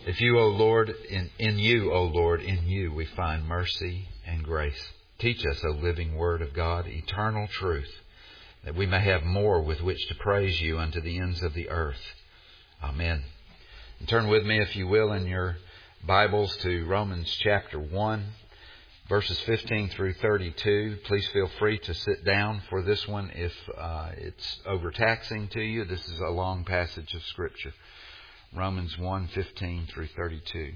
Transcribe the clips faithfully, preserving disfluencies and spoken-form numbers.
If you, O Lord, in, in you, O Lord, in you we find mercy and grace. Teach us, O living Word of God, eternal truth, that we may have more with which to praise you unto the ends of the earth. Amen. And turn with me, if you will, in your Bibles to Romans chapter one, verses fifteen through thirty-two. Please feel free to sit down for this one if uh, it's overtaxing to you. This is a long passage of Scripture. Romans one, fifteen through thirty-two.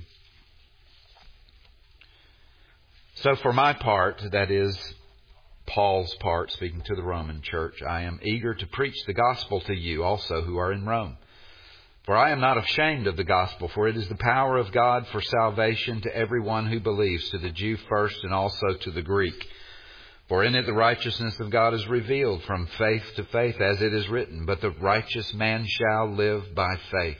So for my part, that is Paul's part, speaking to the Roman church, I am eager to preach the gospel to you also who are in Rome. For I am not ashamed of the gospel, for it is the power of God for salvation to everyone who believes, to the Jew first and also to the Greek. For in it the righteousness of God is revealed from faith to faith, as it is written, but the righteous man shall live by faith.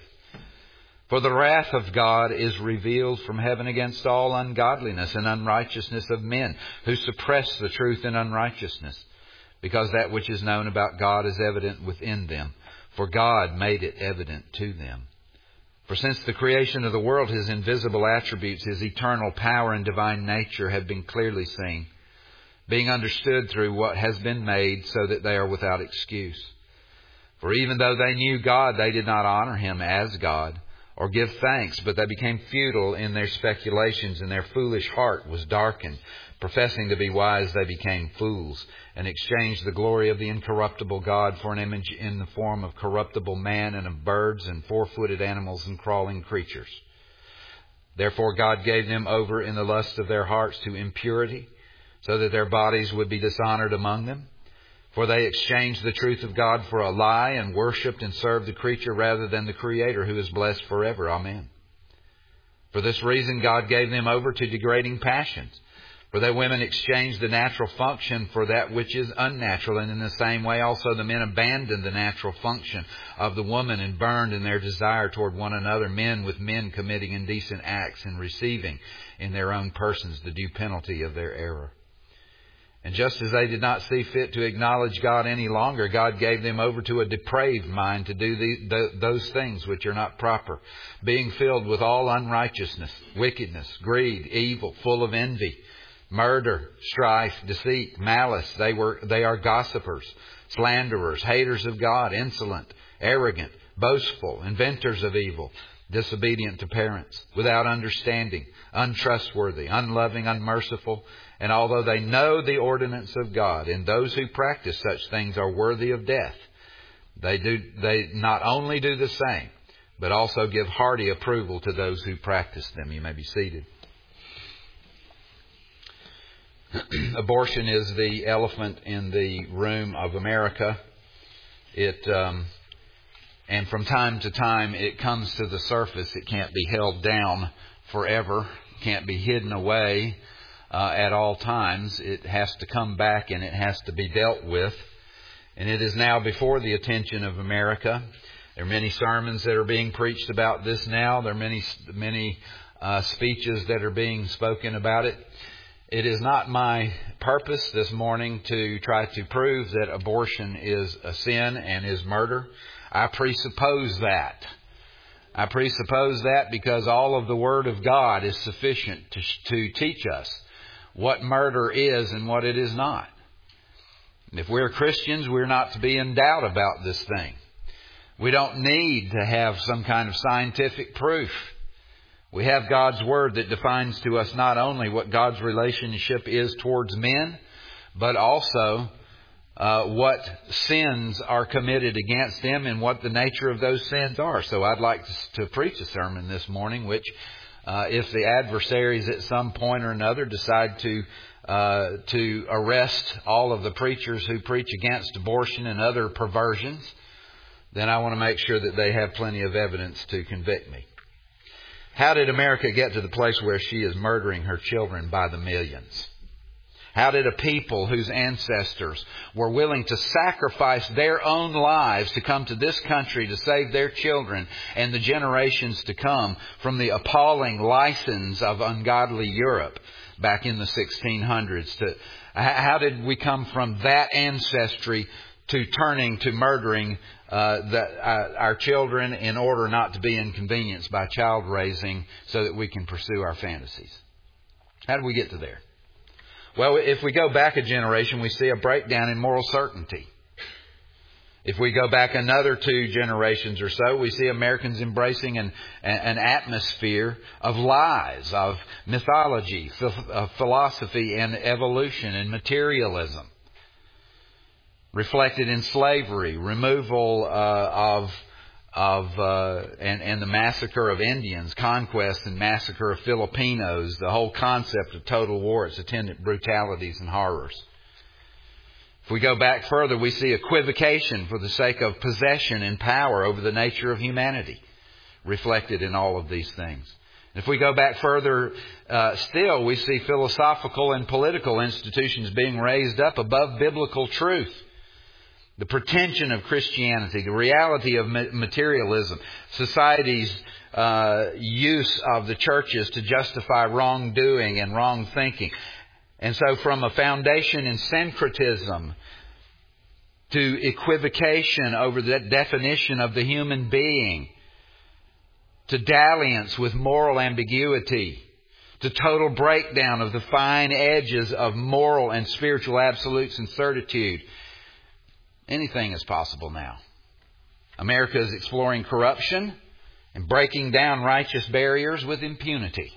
For the wrath of God is revealed from heaven against all ungodliness and unrighteousness of men, who suppress the truth in unrighteousness, because that which is known about God is evident within them. For God made it evident to them. For since the creation of the world, His invisible attributes, His eternal power and divine nature have been clearly seen, being understood through what has been made, so that they are without excuse. For even though they knew God, they did not honor Him as God, or give thanks, but they became futile in their speculations, and their foolish heart was darkened. Professing to be wise, they became fools, and exchanged the glory of the incorruptible God for an image in the form of corruptible man, and of birds, and four-footed animals, and crawling creatures. Therefore God gave them over in the lust of their hearts to impurity, so that their bodies would be dishonored among them. For they exchanged the truth of God for a lie, and worshipped and served the creature rather than the Creator, who is blessed forever. Amen. For this reason God gave them over to degrading passions. For that women exchanged the natural function for that which is unnatural, and in the same way also the men abandoned the natural function of the woman, and burned in their desire toward one another, men with men committing indecent acts, and receiving in their own persons the due penalty of their error. And just as they did not see fit to acknowledge God any longer, God gave them over to a depraved mind to do the, the, those things which are not proper, being filled with all unrighteousness, wickedness, greed, evil, full of envy, murder, strife, deceit, malice. They were they are gossipers, slanderers, haters of God, insolent, arrogant, boastful, inventors of evil, disobedient to parents, without understanding, untrustworthy, unloving, unmerciful. And although they know the ordinance of God, and those who practice such things are worthy of death, they do they not only do the same, but also give hearty approval to those who practice them. You may be seated. Abortion is the elephant in the room of America. It um, and from time to time it comes to the surface. It can't be held down forever. It can't be hidden away uh, at all times. It has to come back, and it has to be dealt with. And it is now before the attention of America. There are many sermons that are being preached about this now. There are many many uh, speeches that are being spoken about it. It is not my purpose this morning to try to prove that abortion is a sin and is murder. I presuppose that. I presuppose that because all of the Word of God is sufficient to, to teach us what murder is and what it is not. And if we're Christians, we're not to be in doubt about this thing. We don't need to have some kind of scientific proof. We have God's Word that defines to us not only what God's relationship is towards men, but also uh, what sins are committed against Him and what the nature of those sins are. So I'd like to, to preach a sermon this morning, which uh, if the adversaries at some point or another decide to uh, to arrest all of the preachers who preach against abortion and other perversions, then I want to make sure that they have plenty of evidence to convict me. How did America get to the place where she is murdering her children by the millions? How did a people whose ancestors were willing to sacrifice their own lives to come to this country to save their children and the generations to come from the appalling license of ungodly Europe back in the sixteen hundreds? To, how did we come from that ancestry to turning to murdering uh, the, uh, our children in order not to be inconvenienced by child raising so that we can pursue our fantasies. How did we get to there? Well, if we go back a generation, we see a breakdown in moral certainty. If we go back another two generations or so, we see Americans embracing an, an atmosphere of lies, of mythology, of philosophy and evolution and materialism, reflected in slavery, removal uh, of of uh, and, and the massacre of Indians, conquest and massacre of Filipinos, the whole concept of total war, its attendant brutalities and horrors. If we go back further, we see equivocation for the sake of possession and power over the nature of humanity, reflected in all of these things. If we go back further uh, still, we see philosophical and political institutions being raised up above biblical truth. The pretension of Christianity, the reality of materialism, society's uh, use of the churches to justify wrongdoing and wrong thinking. And so from a foundation in syncretism to equivocation over the definition of the human being, to dalliance with moral ambiguity, to total breakdown of the fine edges of moral and spiritual absolutes and certitude. Anything is possible now. America is exploring corruption and breaking down righteous barriers with impunity.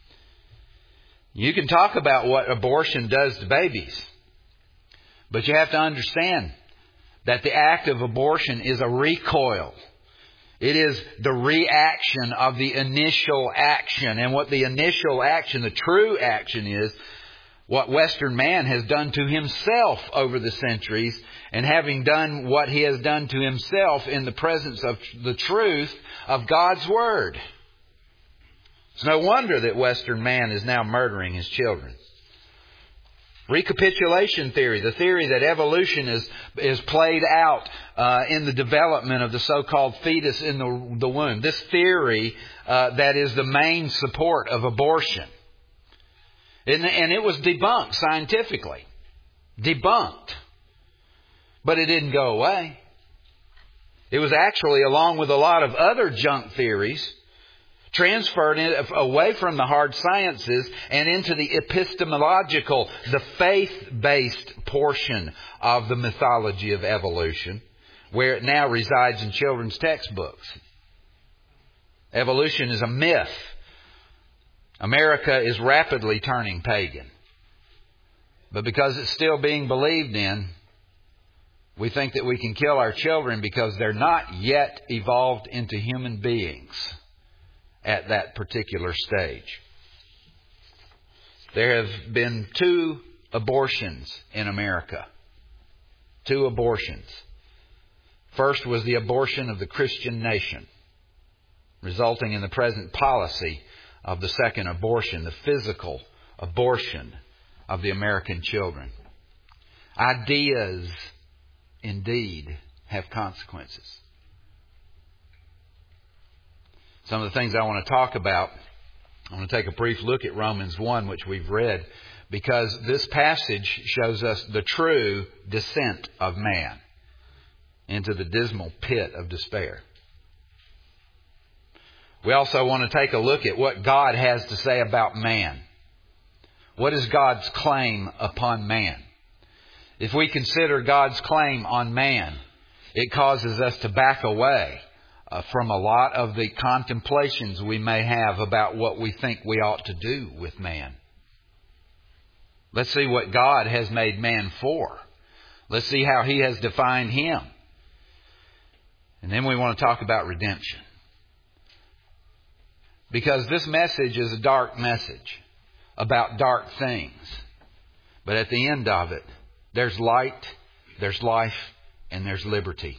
You can talk about what abortion does to babies, but you have to understand that the act of abortion is a recoil. It is the reaction of the initial action. And what the initial action, the true action is, what Western man has done to himself over the centuries, and having done what he has done to himself in the presence of the truth of God's Word. It's no wonder that Western man is now murdering his children. Recapitulation theory, the theory that evolution is is played out uh, in the development of the so-called fetus in the, the womb. This theory uh, that is the main support of abortion. And, and it was debunked scientifically. Debunked. But it didn't go away. It was actually, along with a lot of other junk theories, transferred away from the hard sciences and into the epistemological, the faith-based portion of the mythology of evolution, where it now resides in children's textbooks. Evolution is a myth. America is rapidly turning pagan. But because it's still being believed in, we think that we can kill our children because they're not yet evolved into human beings at that particular stage. There have been two abortions in America. Two abortions. First was the abortion of the Christian nation, resulting in the present policy of the second abortion, the physical abortion of the American children. Ideas, indeed, have consequences. Some of the things I want to talk about, I want to take a brief look at Romans one, which we've read, because this passage shows us the true descent of man into the dismal pit of despair. We also want to take a look at what God has to say about man. What is God's claim upon man? If we consider God's claim on man, it causes us to back away uh, from a lot of the contemplations we may have about what we think we ought to do with man. Let's see what God has made man for. Let's see how He has defined him. And then we want to talk about redemption. Because this message is a dark message about dark things. But at the end of it, there's light, there's life, and there's liberty.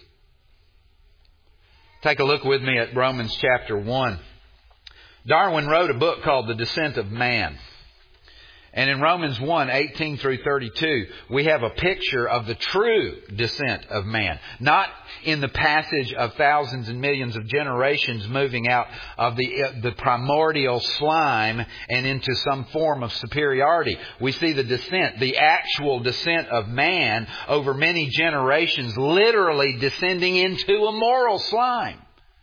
Take a look with me at Romans chapter one. Darwin wrote a book called The Descent of Man. And in Romans one, eighteen through thirty-two, we have a picture of the true descent of man. Not in the passage of thousands and millions of generations moving out of the, the primordial slime and into some form of superiority. We see the descent, the actual descent of man over many generations, literally descending into a moral slime.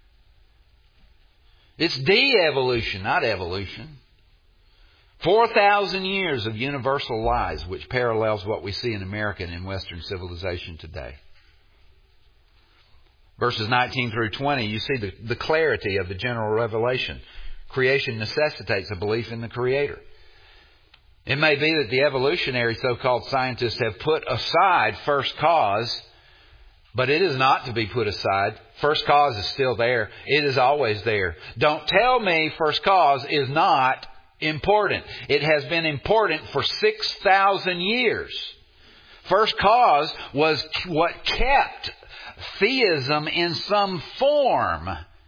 It's de-evolution, not evolution. Four thousand years of universal lies, which parallels what we see in American and Western civilization today. Verses nineteen through twenty, you see the, the clarity of the general revelation. Creation necessitates a belief in the Creator. It may be that the evolutionary so-called scientists have put aside first cause, but it is not to be put aside. First cause is still there. It is always there. Don't tell me first cause is not important. It has been important for six thousand years. First cause was what kept theism in some form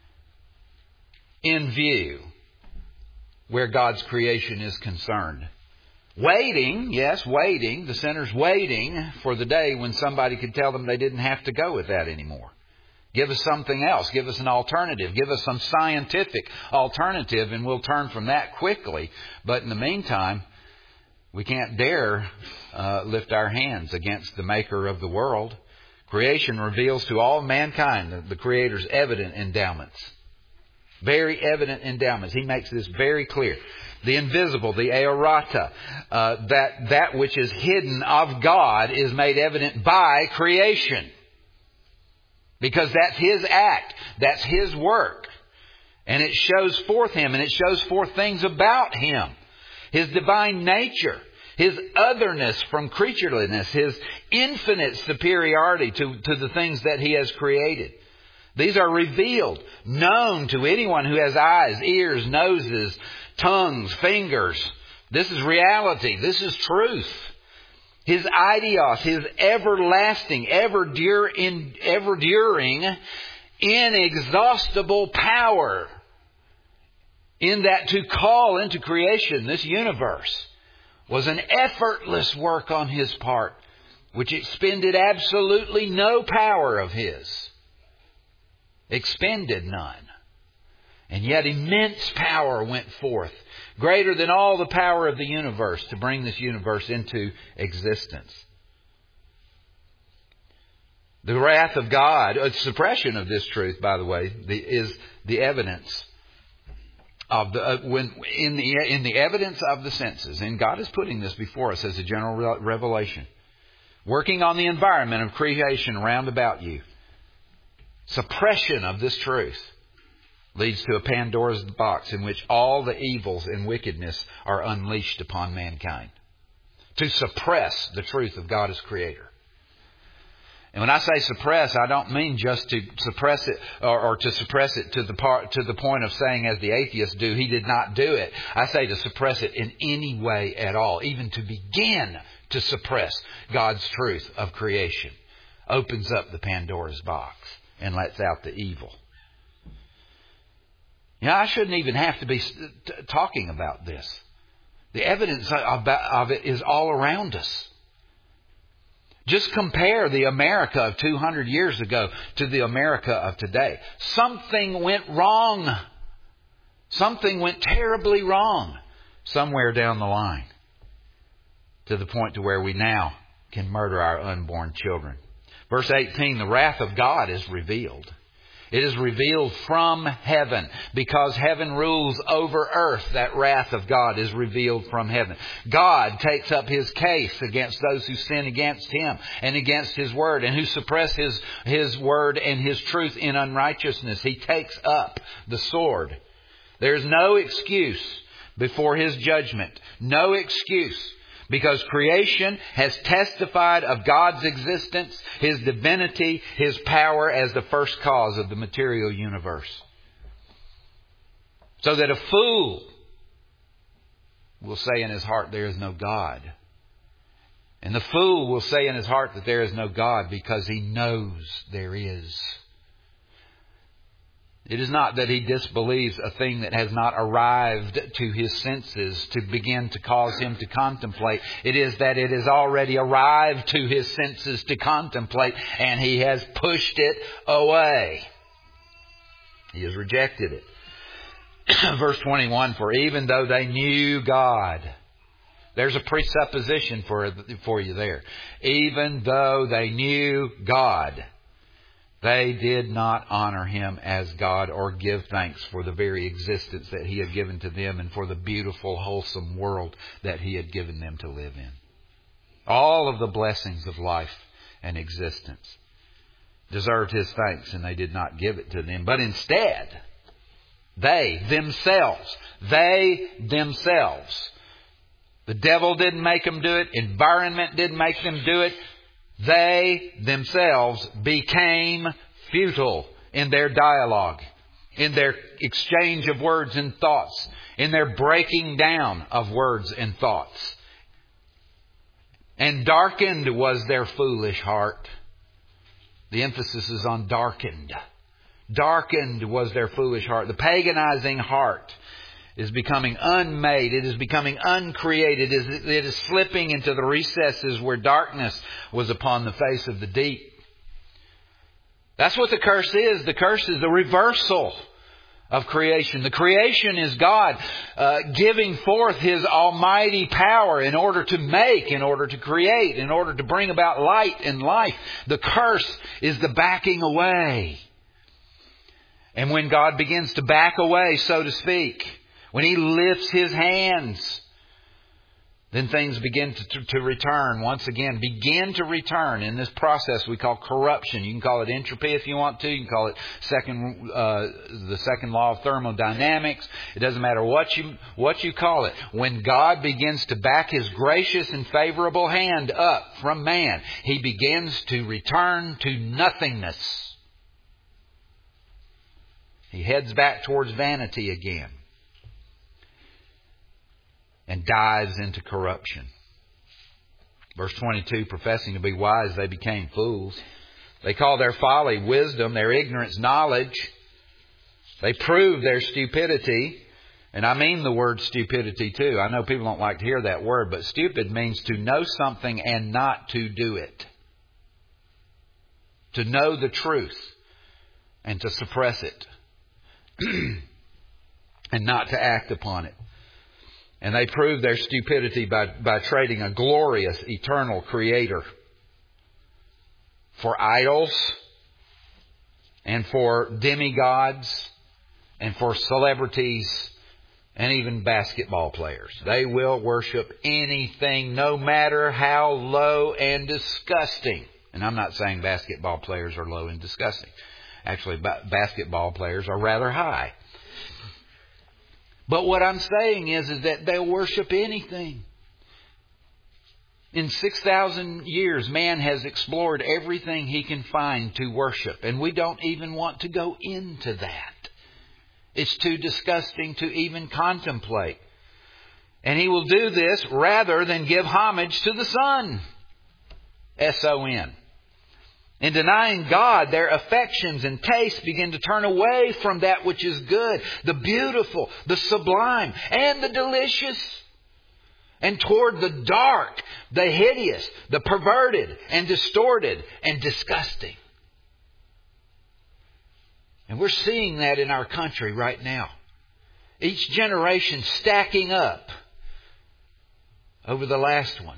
in view where God's creation is concerned. Waiting, yes, waiting, the sinner's waiting for the day when somebody could tell them they didn't have to go with that anymore. Give us something else. Give us an alternative. Give us some scientific alternative, and we'll turn from that quickly. But in the meantime, we can't dare uh, lift our hands against the Maker of the world. Creation reveals to all mankind the, the Creator's evident endowments. Very evident endowments. He makes this very clear. The invisible, the aorata, uh, that, that which is hidden of God is made evident by creation. Because that's His act. That's His work. And it shows forth Him. And it shows forth things about Him. His divine nature. His otherness from creatureliness. His infinite superiority to, to the things that He has created. These are revealed, known to anyone who has eyes, ears, noses, tongues, fingers. This is reality. This is truth. His idios, His everlasting, ever enduring, inexhaustible power in that to call into creation this universe was an effortless work on His part, which expended absolutely no power of His. Expended none. And yet immense power went forth, greater than all the power of the universe, to bring this universe into existence. The wrath of God, a suppression of this truth, by the way, the, is the evidence of the uh, when in the in the evidence of the senses. And God is putting this before us as a general re- revelation, working on the environment of creation round about you. Suppression of this truth leads to a Pandora's box in which all the evils and wickedness are unleashed upon mankind. To suppress the truth of God as Creator. And when I say suppress, I don't mean just to suppress it or, or to suppress it to the part, to the point of saying, as the atheists do, He did not do it. I say to suppress it in any way at all, even to begin to suppress God's truth of creation. Opens up the Pandora's box and lets out the evil. You know, I shouldn't even have to be t- talking about this. The evidence of it is all around us. Just compare the America of two hundred years ago to the America of today. Something went wrong. Something went terribly wrong somewhere down the line, to the point to where we now can murder our unborn children. Verse eighteen, the wrath of God is revealed. It is revealed from heaven. Because heaven rules over earth, that wrath of God is revealed from heaven. God takes up His case against those who sin against Him and against His word, and who suppress His, His word and His truth in unrighteousness. He takes up the sword. There's no excuse before His judgment. No excuse. Because creation has testified of God's existence, His divinity, His power as the first cause of the material universe. So that a fool will say in his heart, there is no God. And the fool will say in his heart that there is no God because he knows there is. It is not that he disbelieves a thing that has not arrived to his senses to begin to cause him to contemplate. It is that it has already arrived to his senses to contemplate, and he has pushed it away. He has rejected it. Verse twenty-one, for even though they knew God, there's a presupposition for, for you there. Even though they knew God, they did not honor Him as God or give thanks for the very existence that He had given to them and for the beautiful, wholesome world that He had given them to live in. All of the blessings of life and existence deserved His thanks, and they did not give it to them. But instead, they themselves, they themselves, the devil didn't make them do it. Environment didn't make them do it. They themselves became futile in their dialogue, in their exchange of words and thoughts, in their breaking down of words and thoughts. And darkened was their foolish heart. The emphasis is on darkened. Darkened was their foolish heart. The paganizing heart is becoming unmade. It is becoming uncreated. It is, it is slipping into the recesses where darkness was upon the face of the deep. That's what the curse is. The curse is the reversal of creation. The creation is God uh, giving forth His almighty power in order to make, in order to create, in order to bring about light and life. The curse is the backing away. And when God begins to back away, so to speak, when He lifts His hands, then things begin to, to, to return once again. Begin to return in this process we call corruption. You can call it entropy if you want to. You can call it second, uh, the second law of thermodynamics. It doesn't matter what you what you call it. When God begins to back His gracious and favorable hand up from man, He begins to return to nothingness. He heads back towards vanity again. And dives into corruption. Verse twenty-two, professing to be wise, they became fools. They call their folly wisdom, their ignorance knowledge. They prove their stupidity. And I mean the word stupidity too. I know people don't like to hear that word, but stupid means to know something and not to do it. To know the truth and to suppress it. And not to act upon it. And they prove their stupidity by, by trading a glorious, eternal Creator for idols and for demigods and for celebrities and even basketball players. They will worship anything, no matter how low and disgusting. And I'm not saying basketball players are low and disgusting. Actually, ba- basketball players are rather high. But what I'm saying is, is that they'll worship anything. In six thousand years, man has explored everything he can find to worship. And we don't even want to go into that. It's too disgusting to even contemplate. And he will do this rather than give homage to the sun. S O N. In denying God, their affections and tastes begin to turn away from that which is good, the beautiful, the sublime, and the delicious, and toward the dark, the hideous, the perverted, and distorted, and disgusting. And we're seeing that in our country right now. Each generation stacking up over the last one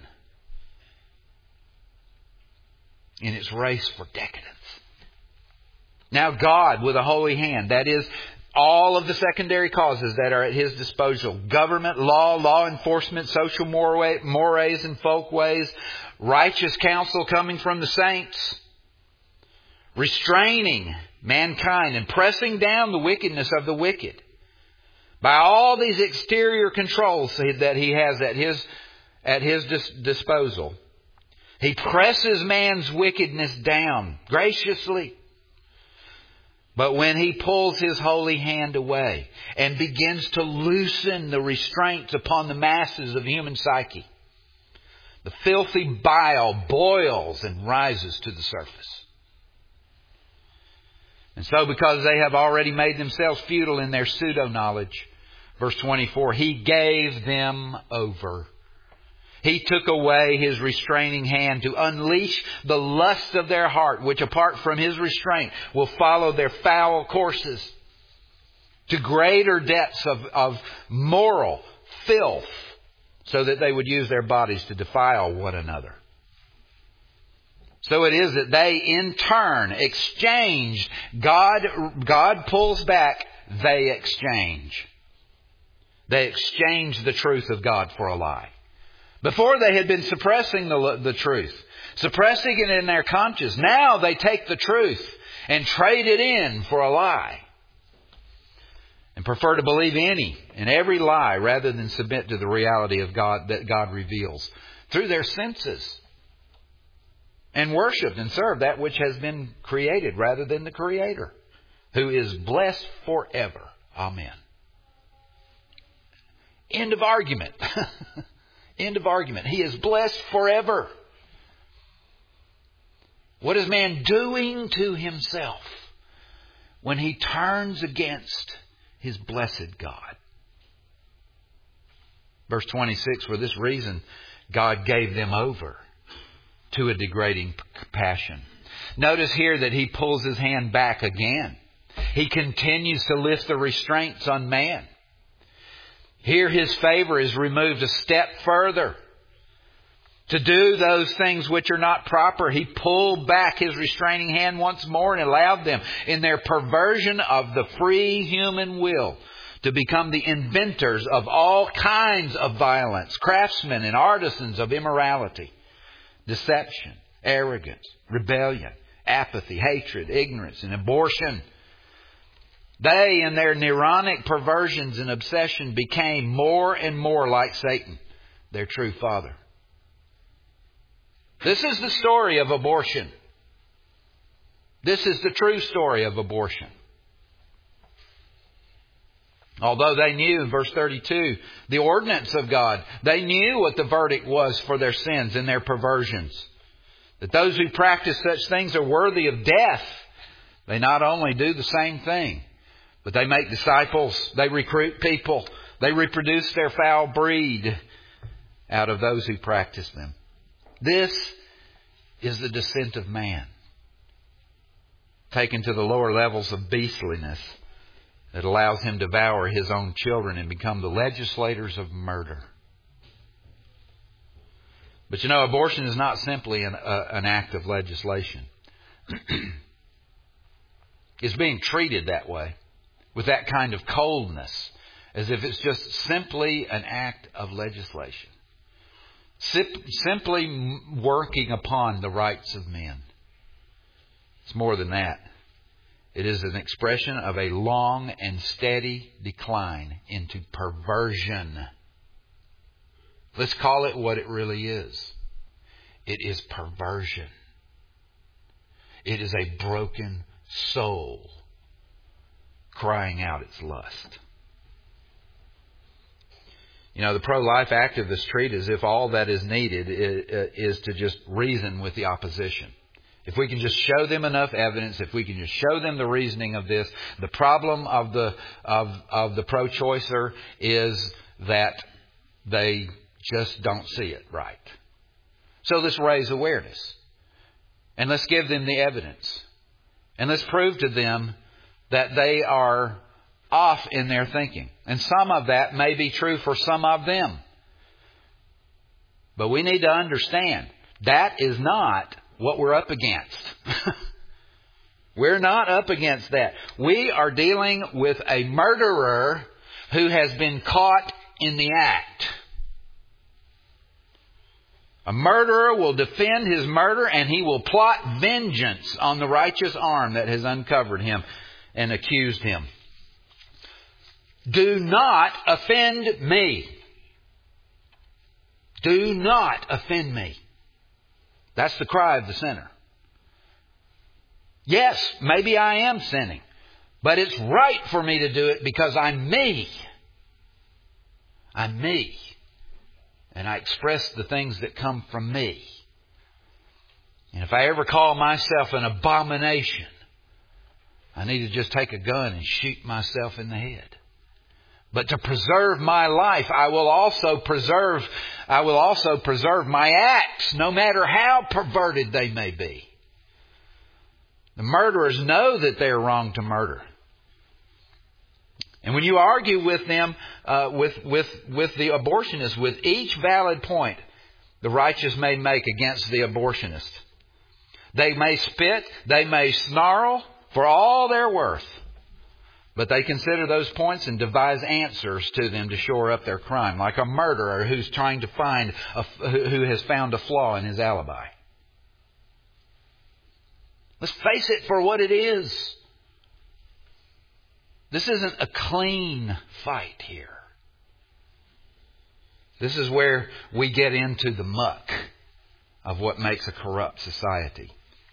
in its race for decadence. Now God, with a holy hand, that is, all of the secondary causes that are at His disposal, government, law, law enforcement, social mores and folkways, righteous counsel coming from the saints, restraining mankind and pressing down the wickedness of the wicked. By all these exterior controls that He has at His, at his dis- disposal, He presses man's wickedness down graciously. But when He pulls His holy hand away and begins to loosen the restraints upon the masses of human psyche, the filthy bile boils and rises to the surface. And so because they have already made themselves futile in their pseudo-knowledge, verse twenty-four, He gave them over. He took away His restraining hand to unleash the lust of their heart, which apart from His restraint will follow their foul courses, to greater depths of, of moral filth, so that they would use their bodies to defile one another. So it is that they in turn exchanged. God, God pulls back, they exchange. They exchange the truth of God for a lie. Before they had been suppressing the, the truth, suppressing it in their conscience. Now they take the truth and trade it in for a lie. And prefer to believe any and every lie rather than submit to the reality of God that God reveals through their senses. And worship and serve that which has been created rather than the Creator, who is blessed forever. Amen. End of argument. End of argument. He is blessed forever. What is man doing to himself when he turns against his blessed God? Verse twenty-six, for this reason God gave them over to a degrading passion. Notice here that He pulls His hand back again. He continues to lift the restraints on man. Here His favor is removed a step further. To do those things which are not proper, He pulled back His restraining hand once more and allowed them, in their perversion of the free human will, to become the inventors of all kinds of violence, craftsmen and artisans of immorality, deception, arrogance, rebellion, apathy, hatred, ignorance, and abortion. They, in their neuronic perversions and obsession, became more and more like Satan, their true father. This is the story of abortion. This is the true story of abortion. Although they knew, in verse thirty-two, the ordinance of God, they knew what the verdict was for their sins and their perversions. That those who practice such things are worthy of death. They not only do the same thing, but they make disciples, they recruit people, they reproduce their foul breed out of those who practice them. This is the descent of man, taken to the lower levels of beastliness, that allows him to devour his own children and become the legislators of murder. But you know, abortion is not simply an, uh, an act of legislation. It's being treated that way, with that kind of coldness, as if it's just simply an act of legislation. Sim- simply working upon the rights of men. It's more than that. It is an expression of a long and steady decline into perversion. Let's call it what it really is. It is perversion. It is a broken soul crying out its lust. You know, the pro-life activists treat as if all that is needed is to just reason with the opposition. If we can just show them enough evidence, if we can just show them the reasoning of this, the problem of the of of the pro-choicer is that they just don't see it right. So let's raise awareness. And let's give them the evidence. And let's prove to them that they are off in their thinking. And some of that may be true for some of them. But we need to understand that is not what we're up against. We're not up against that. We are dealing with a murderer who has been caught in the act. A murderer will defend his murder, and he will plot vengeance on the righteous arm that has uncovered him and accused him. Do not offend me. Do not offend me. That's the cry of the sinner. Yes, maybe I am sinning, but it's right for me to do it because I'm me. I'm me. And I express the things that come from me. And if I ever call myself an abomination, I need to just take a gun and shoot myself in the head. But to preserve my life, I will also preserve, I will also preserve my acts, no matter how perverted they may be. The murderers know that they are wrong to murder. And when you argue with them, uh, with, with, with the abortionists, with each valid point the righteous may make against the abortionist, they may spit, they may snarl for all they're worth. But they consider those points and devise answers to them to shore up their crime, like a murderer who's trying to find, a, who has found a flaw in his alibi. Let's face it for what it is. This isn't a clean fight here. This is where we get into the muck of what makes a corrupt society.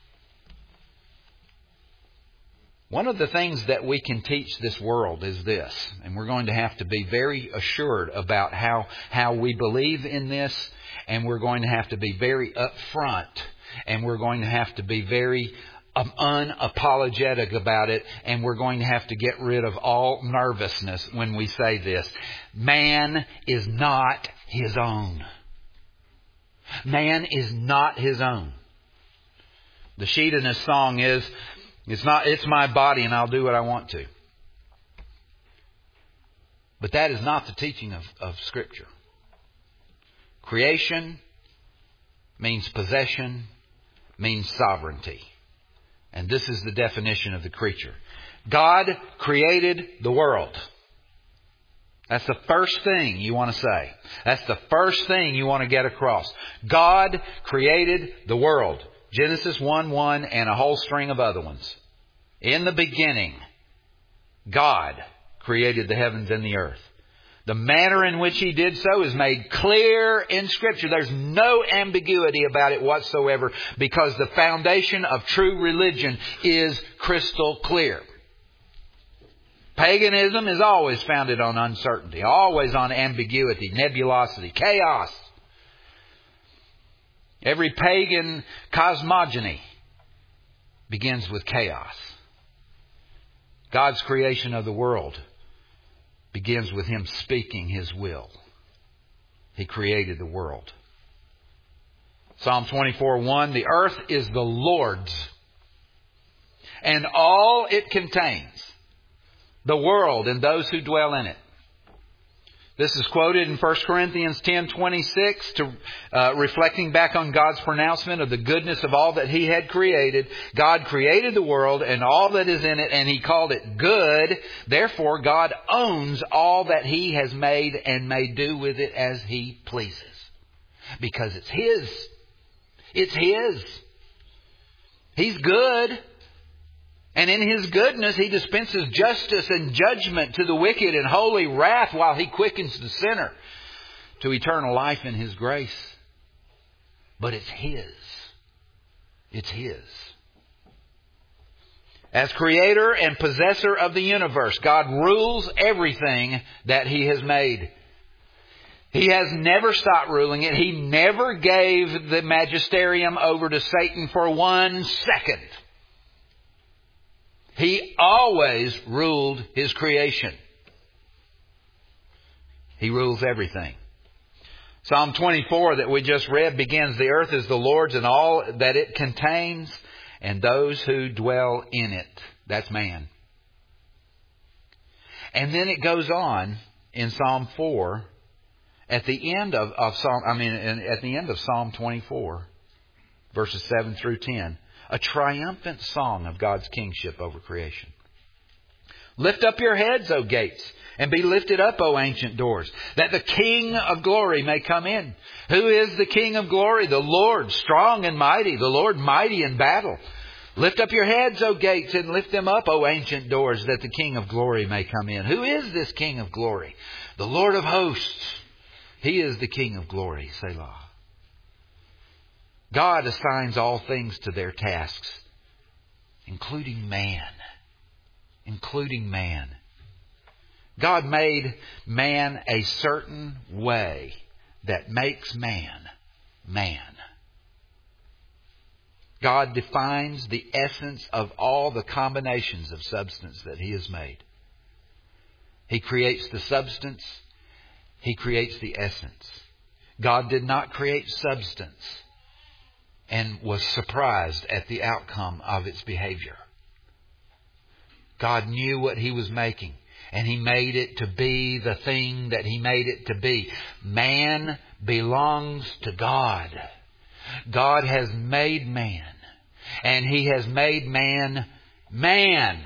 One of the things that we can teach this world is this, and we're going to have to be very assured about how, how we believe in this, and we're going to have to be very upfront, and we're going to have to be very um, unapologetic about it, and we're going to have to get rid of all nervousness when we say this. Man is not his own. Man is not his own. The sheet in this song is, It's not, it's my body and I'll do what I want to. But that is not the teaching of, of Scripture. Creation means possession, means sovereignty. And this is the definition of the creature. God created the world. That's the first thing you want to say. That's the first thing you want to get across. God created the world. Genesis one one and a whole string of other ones. In the beginning, God created the heavens and the earth. The manner in which He did so is made clear in Scripture. There's no ambiguity about it whatsoever, because the foundation of true religion is crystal clear. Paganism is always founded on uncertainty, always on ambiguity, nebulosity, chaos. Every pagan cosmogony begins with chaos. God's creation of the world begins with Him speaking His will. He created the world. Psalm twenty-four one, the earth is the Lord's, and all it contains, the world and those who dwell in it. This is quoted in First Corinthians ten twenty-six, to, uh, reflecting back on God's pronouncement of the goodness of all that He had created. God created the world and all that is in it, and He called it good. Therefore, God owns all that He has made and may do with it as He pleases. Because it's His. It's His. He's good. And in His goodness, He dispenses justice and judgment to the wicked and holy wrath, while He quickens the sinner to eternal life in His grace. But it's His. It's His. As creator and possessor of the universe, God rules everything that He has made. He has never stopped ruling it. He never gave the magisterium over to Satan for one second. He always ruled His creation. He rules everything. Psalm twenty-four that we just read begins, the earth is the Lord's and all that it contains, and those who dwell in it. That's man. And then it goes on in Psalm four, at the end of, of Psalm, I mean, at the end of Psalm twenty-four, verses seven through ten. A triumphant song of God's kingship over creation. Lift up your heads, O gates, and be lifted up, O ancient doors, that the King of glory may come in. Who is the King of glory? The Lord, strong and mighty, the Lord mighty in battle. Lift up your heads, O gates, and lift them up, O ancient doors, that the King of glory may come in. Who is this King of glory? The Lord of hosts. He is the King of glory, Selah. God assigns all things to their tasks, including man. Including man. God made man a certain way that makes man, man. God defines the essence of all the combinations of substance that He has made. He creates the substance. He creates the essence. God did not create substance and was surprised at the outcome of its behavior. God knew what He was making, and He made it to be the thing that He made it to be. Man belongs to God. God has made man, and He has made man man.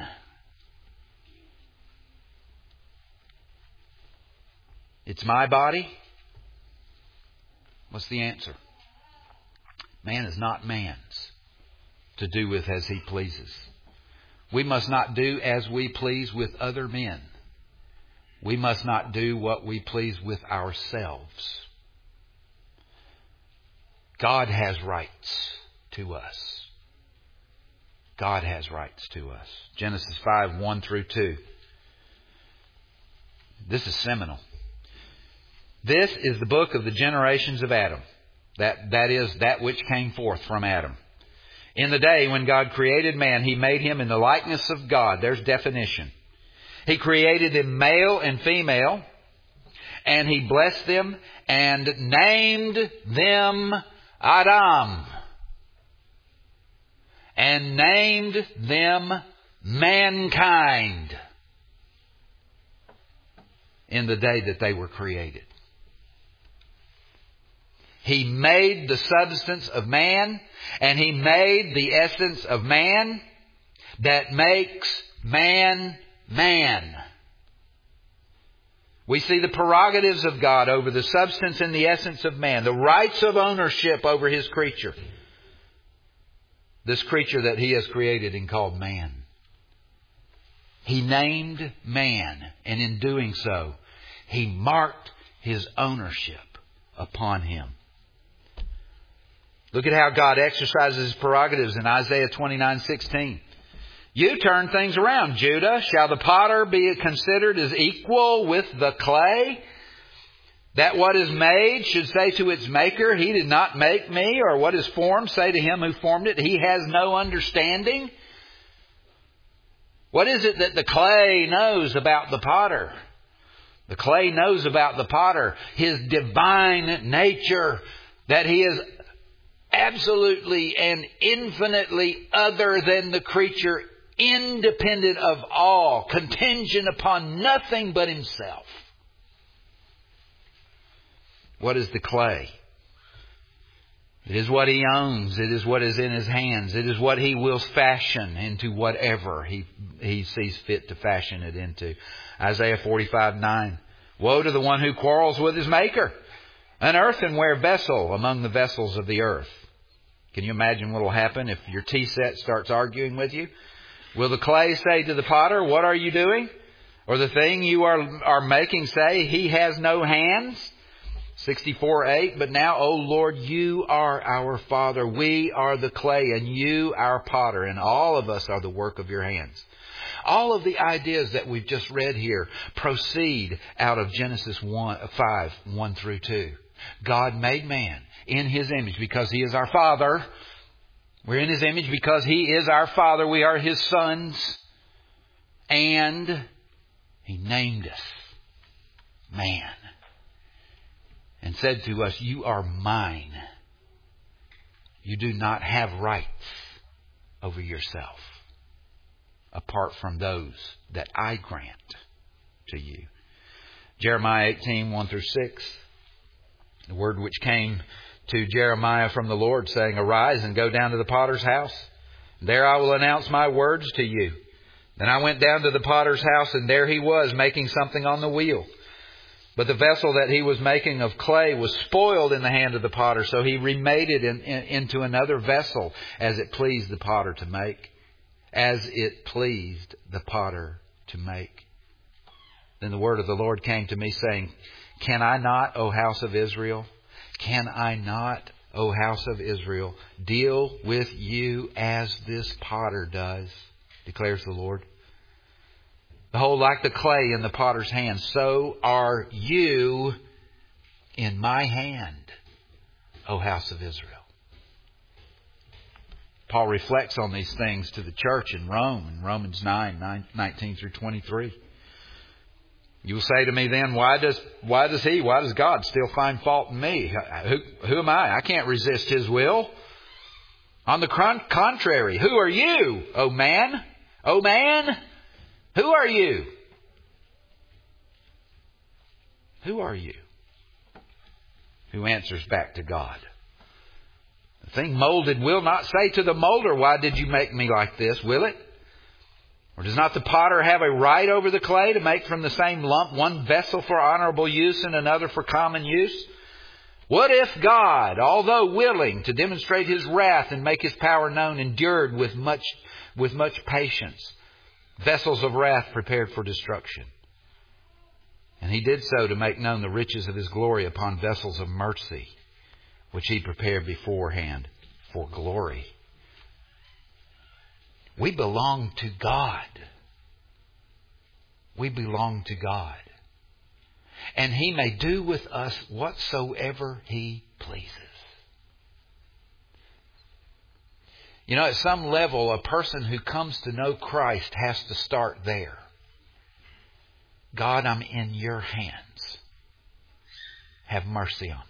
It's my body. What's the answer? Man is not man's to do with as he pleases. We must not do as we please with other men. We must not do what we please with ourselves. God has rights to us. God has rights to us. Genesis five, one through two. This is seminal. This is the book of the generations of Adam. That, that is that which came forth from Adam. In the day when God created man, He made him in the likeness of God. There's definition. He created them male and female, and He blessed them and named them Adam, and named them mankind in the day that they were created. He made the substance of man, and He made the essence of man that makes man man. We see the prerogatives of God over the substance and the essence of man, the rights of ownership over His creature. This creature that He has created and called man. He named man, and in doing so, He marked His ownership upon him. Look at how God exercises His prerogatives in Isaiah twenty-nine sixteen. You turn things around, Judah. Shall the potter be considered as equal with the clay? That what is made should say to its maker, He did not make me. Or what is formed, say to Him who formed it, He has no understanding. What is it that the clay knows about the potter? The clay knows about the potter His divine nature, that He is absolutely and infinitely other than the creature, independent of all, contingent upon nothing but Himself. What is the clay? It is what He owns. It is what is in His hands. It is what He wills fashion into whatever He, he sees fit to fashion it into. Isaiah forty-five nine. Woe to the one who quarrels with his maker, an earthenware vessel among the vessels of the earth. Can you imagine what will happen if your tea set starts arguing with you? Will the clay say to the potter, what are you doing? Or the thing you are, are making say, He has no hands? sixty-four eight. But now, O Lord, You are our Father. We are the clay, and You our potter, and all of us are the work of Your hands. All of the ideas that we've just read here proceed out of Genesis one, five, one through two. God made man in His image because He is our Father. We're in His image because He is our Father. We are His sons. And He named us man and said to us, You are mine. You do not have rights over yourself apart from those that I grant to you. Jeremiah eighteen, one through six. The word which came to Jeremiah from the Lord, saying, Arise and go down to the potter's house. There I will announce my words to you. Then I went down to the potter's house, and there he was, making something on the wheel. But the vessel that he was making of clay was spoiled in the hand of the potter, so he remade it in, in, into another vessel, as it pleased the potter to make. As it pleased the potter to make. Then the word of the Lord came to me, saying, Can I not, O house of Israel, can I not, O house of Israel, deal with you as this potter does, declares the Lord. Behold, like the clay in the potter's hand, so are you in my hand, O house of Israel. Paul reflects on these things to the church in Rome, in Romans nine, nineteen through twenty-three. You will say to me then, why does why does He, why does God still find fault in me? Who, who am I? I can't resist His will. On the contrary, who are you, O man? O man, who are you? Who are you? Who answers back to God. The thing molded will not say to the molder, why did you make me like this, will it? Or does not the potter have a right over the clay to make from the same lump one vessel for honorable use and another for common use? What if God, although willing to demonstrate His wrath and make His power known, endured with much, with much patience vessels of wrath prepared for destruction? And He did so to make known the riches of His glory upon vessels of mercy, which He prepared beforehand for glory. We belong to God. We belong to God. And He may do with us whatsoever He pleases. You know, at some level, a person who comes to know Christ has to start there. God, I'm in Your hands. Have mercy on me.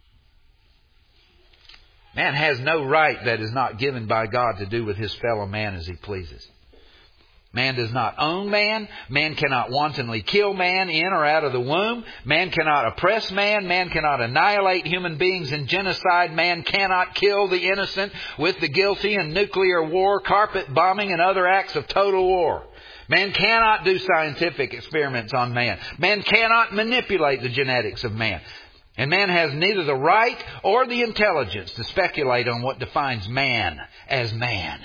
Man has no right that is not given by God to do with his fellow man as he pleases. Man does not own man. Man cannot wantonly kill man in or out of the womb. Man cannot oppress man. Man cannot annihilate human beings in genocide. Man cannot kill the innocent with the guilty in nuclear war, carpet bombing, and other acts of total war. Man cannot do scientific experiments on man. Man cannot manipulate the genetics of man. And man has neither the right or the intelligence to speculate on what defines man as man.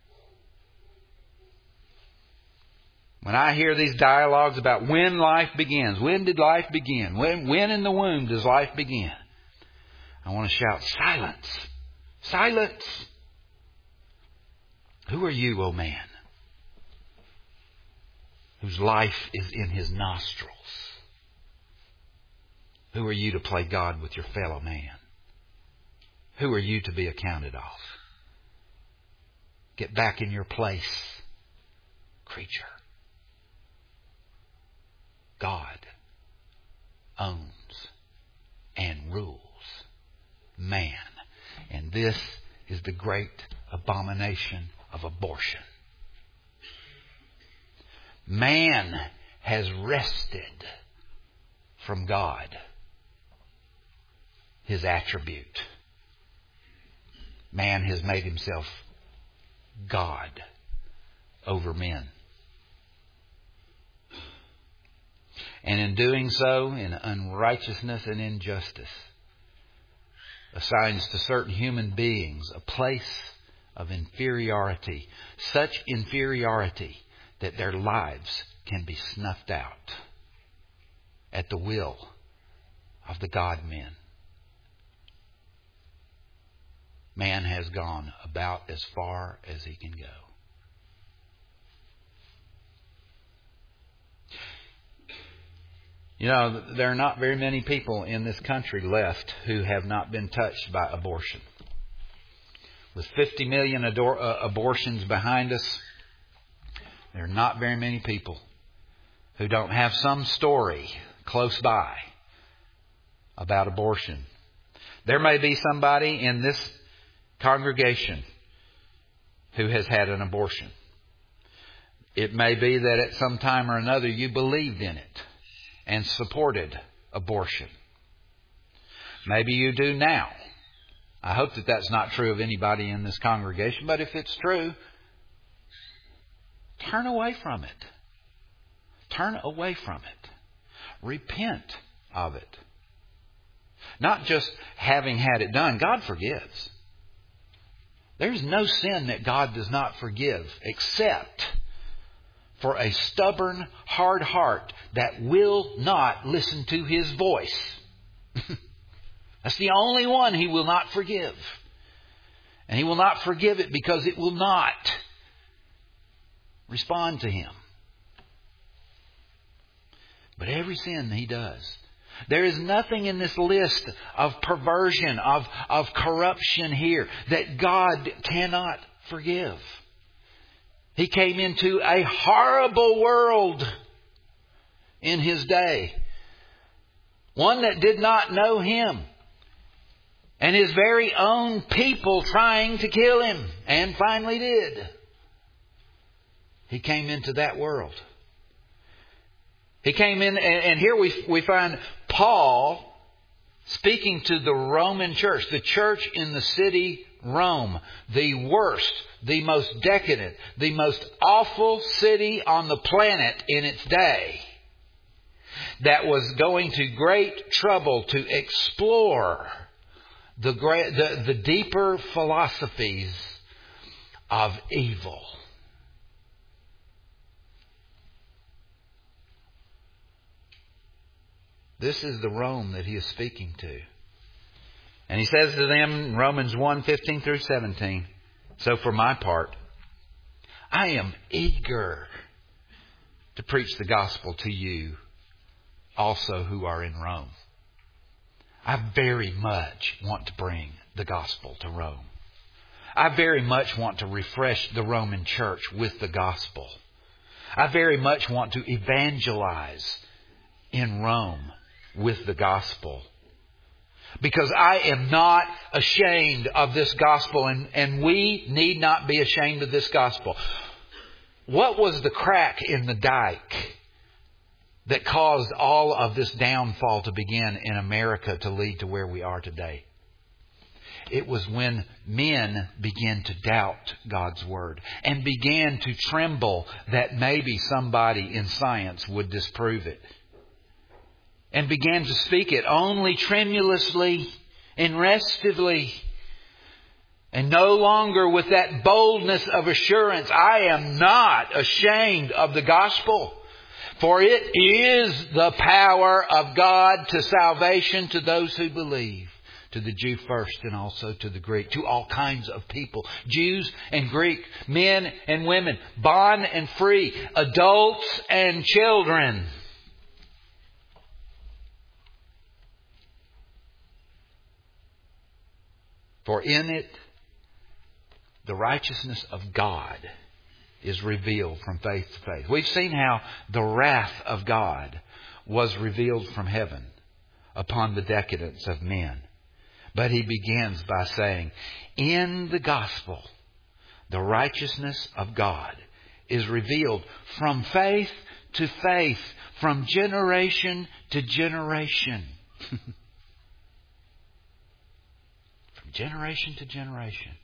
When I hear these dialogues about when life begins, when did life begin? When, when in the womb does life begin? I want to shout, silence! Silence! Who are you, O man, whose life is in his nostrils? Who are you to play God with your fellow man? Who are you to be accounted of? Get back in your place, creature. God owns and rules man. And this is the great abomination of abortion. Man has wrested from God His attribute. Man has made himself God over men. And in doing so, in unrighteousness and injustice, assigns to certain human beings a place of inferiority, such inferiority that their lives can be snuffed out at the will of the God-men. Man has gone about as far as he can go. You know, there are not very many people in this country left who have not been touched by abortion. With fifty million ador- uh, abortions behind us, there are not very many people who don't have some story close by about abortion. There may be somebody in this congregation who has had an abortion. It may be that at some time or another you believed in it and supported abortion. Maybe you do now. I hope that that's not true of anybody in this congregation, but if it's true, turn away from it. Turn away from it. Repent of it. Not just having had it done. God forgives. There's no sin that God does not forgive except for a stubborn, hard heart that will not listen to His voice. That's the only one He will not forgive. And He will not forgive it because it will not respond to Him. But every sin He does. There is nothing in this list of perversion, of, of corruption here that God cannot forgive. He came into a horrible world in His day. One that did not know Him. And His very own people trying to kill Him. And finally did. He came into that world. He came in, and here we we find Paul speaking to the Roman church, the church in the city Rome, the worst, the most decadent, the most awful city on the planet in its day, that was going to great trouble to explore the great, the, the deeper philosophies of evil. This is the Rome that he is speaking to. And he says to them, Romans one, fifteen through seventeen, so for my part, I am eager to preach the gospel to you also who are in Rome. I very much want to bring the gospel to Rome. I very much want to refresh the Roman church with the gospel. I very much want to evangelize in Rome with the gospel. Because I am not ashamed of this gospel, and, and we need not be ashamed of this gospel. What was the crack in the dike that caused all of this downfall to begin in America to lead to where we are today? It was when men began to doubt God's Word and began to tremble that maybe somebody in science would disprove it. And began to speak it only tremulously and restively. And no longer with that boldness of assurance. I am not ashamed of the gospel. For it is the power of God to salvation to those who believe. To the Jew first and also to the Greek. To all kinds of people. Jews and Greek. Men and women. Bond and free. Adults and children. For in it, the righteousness of God is revealed from faith to faith. We've seen how the wrath of God was revealed from heaven upon the decadence of men. But he begins by saying, in the gospel, the righteousness of God is revealed from faith to faith, from generation to generation. Generation to generation.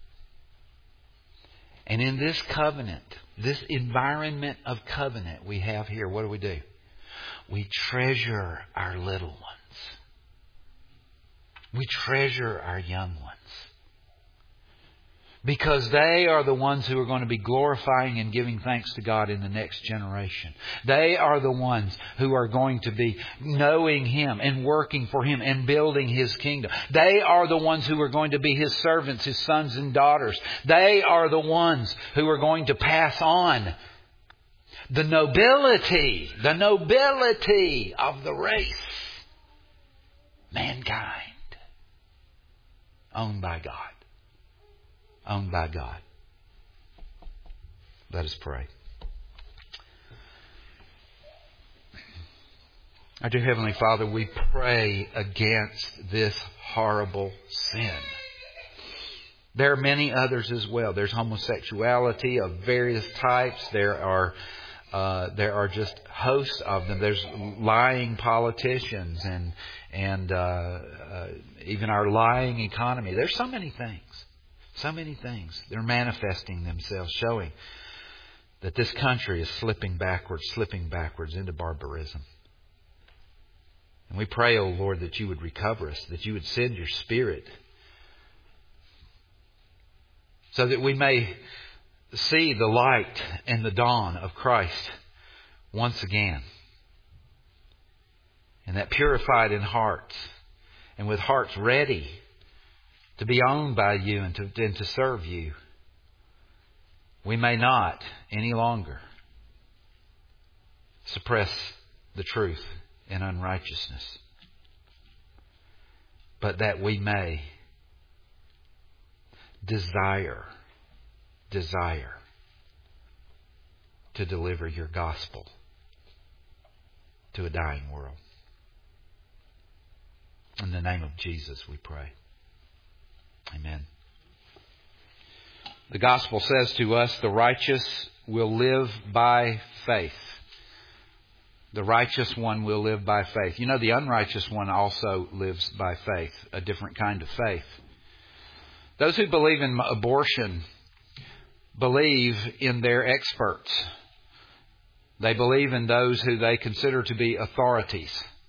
And in this covenant, this environment of covenant we have here, what do we do? We treasure our little ones. We treasure our young ones. Because they are the ones who are going to be glorifying and giving thanks to God in the next generation. They are the ones who are going to be knowing Him and working for Him and building His kingdom. They are the ones who are going to be His servants, His sons and daughters. They are the ones who are going to pass on the nobility, the nobility of the race. Mankind. Owned by God. Owned by God. Let us pray. Our dear Heavenly Father, we pray against this horrible sin. There are many others as well. There's homosexuality of various types. There are uh, there are just hosts of them. There's lying politicians and and uh, uh, even our lying economy. There's so many things. So many things. They're manifesting themselves, showing that this country is slipping backwards, slipping backwards into barbarism. And we pray, O Lord, that you would recover us, that you would send your Spirit so that we may see the light and the dawn of Christ once again. And that purified in hearts and with hearts ready to be owned by you and to, and to serve you, we may not any longer suppress the truth in unrighteousness, but that we may desire desire to deliver your gospel to a dying world. In the name of Jesus we pray. Amen. The gospel says to us, the righteous will live by faith. The righteous one will live by faith. You know, the unrighteous one also lives by faith, a different kind of faith. Those who believe in abortion believe in their experts. They believe in those who they consider to be authorities.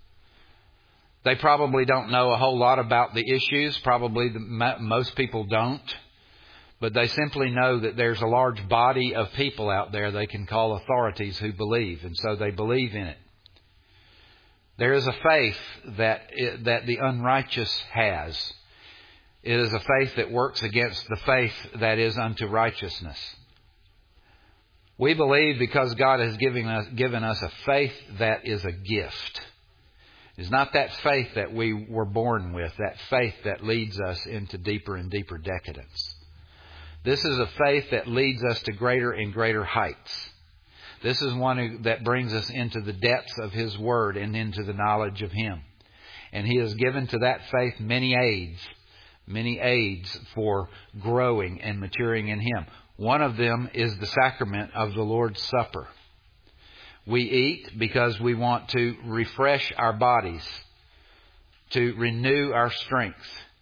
They probably don't know a whole lot about the issues. Probably the, most people don't. But they simply know that there's a large body of people out there they can call authorities who believe. And so they believe in it. There is a faith that that the unrighteous has. It is a faith that works against the faith that is unto righteousness. We believe because God has given us, given us a faith that is a gift. It's not that faith that we were born with, that faith that leads us into deeper and deeper decadence. This is a faith that leads us to greater and greater heights. This is one who, that brings us into the depths of His Word and into the knowledge of Him. And He has given to that faith many aids, many aids for growing and maturing in Him. One of them is the sacrament of the Lord's Supper. We eat because we want to refresh our bodies, to renew our strength.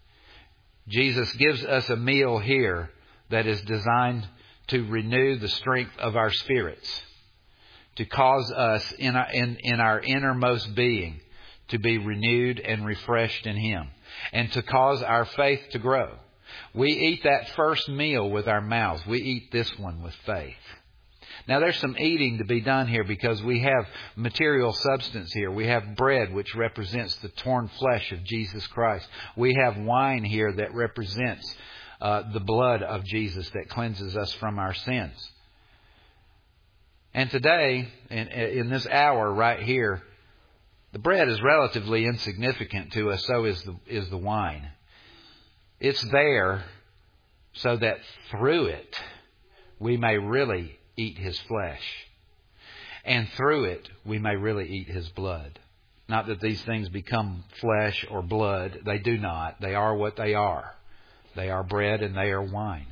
Jesus gives us a meal here that is designed to renew the strength of our spirits, to cause us in our, in, in our innermost being to be renewed and refreshed in Him, and to cause our faith to grow. We eat that first meal with our mouths. We eat this one with faith. Now there's some eating to be done here because we have material substance here. We have bread which represents the torn flesh of Jesus Christ. We have wine here that represents uh, the blood of Jesus that cleanses us from our sins. And today, in, in this hour right here, the bread is relatively insignificant to us, so is the, is the wine. It's there so that through it we may really eat His flesh. And through it we may really eat His blood. Not that these things become flesh or blood. They do not. They are what they are. They are bread and they are wine.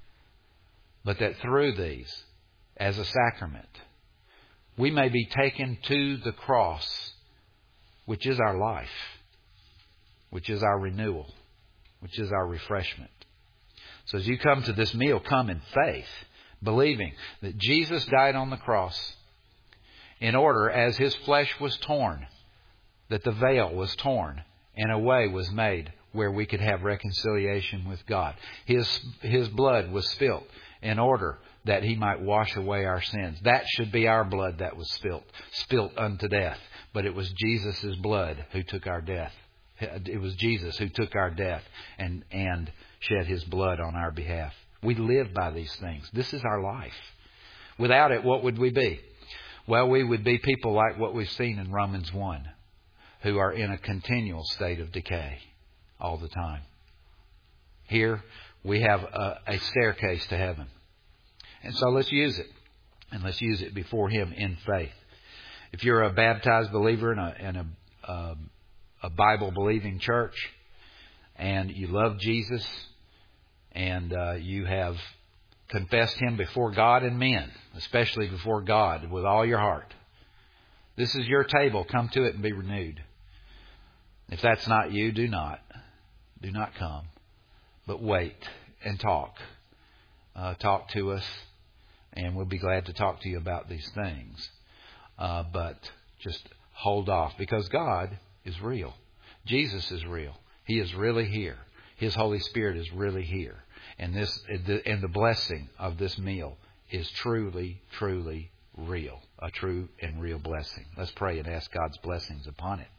But that through these, as a sacrament, we may be taken to the cross, which is our life, which is our renewal, which is our refreshment. So as you come to this meal, come in faith, believing that Jesus died on the cross in order, as His flesh was torn, that the veil was torn and a way was made where we could have reconciliation with God. His, His blood was spilt in order that He might wash away our sins. That should be our blood that was spilt, spilt unto death. But it was Jesus' blood who took our death. It was Jesus who took our death and, and shed His blood on our behalf. We live by these things. This is our life. Without it, what would we be? Well, we would be people like what we've seen in Romans one, who are in a continual state of decay all the time. Here, we have a, a staircase to heaven. And so let's use it. And let's use it before Him in faith. If you're a baptized believer in a, in a, a, a Bible-believing church, and you love Jesus, and uh, you have confessed Him before God and men, especially before God, with all your heart, this is your table. Come to it and be renewed. If that's not you, do not. Do not come. But wait and talk. Uh, talk to us, and we'll be glad to talk to you about these things. Uh, but just hold off, because God is real. Jesus is real. He is really here. His Holy Spirit is really here. And this, and the blessing of this meal is truly, truly real. A true and real blessing. Let's pray and ask God's blessings upon it.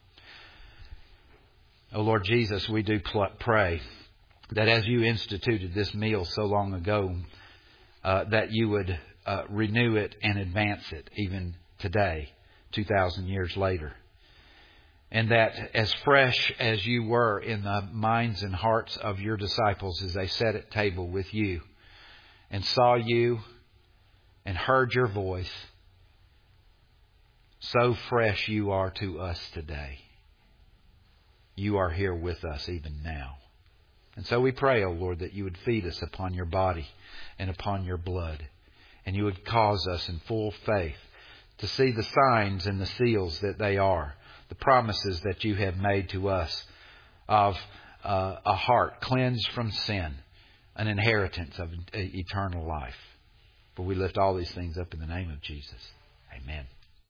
Oh Lord Jesus, we do pray that as You instituted this meal so long ago, uh, that You would uh, renew it and advance it even today, two thousand years later. And that as fresh as You were in the minds and hearts of Your disciples as they sat at table with You, and saw you and heard your voice, so fresh you are to us today. You are here with us even now. And so we pray, O Lord, that you would feed us upon your body and upon your blood. And you would cause us in full faith to see the signs and the seals that they are, the promises that you have made to us of uh, a heart cleansed from sin, an inheritance of eternal life. For we lift all these things up in the name of Jesus. Amen.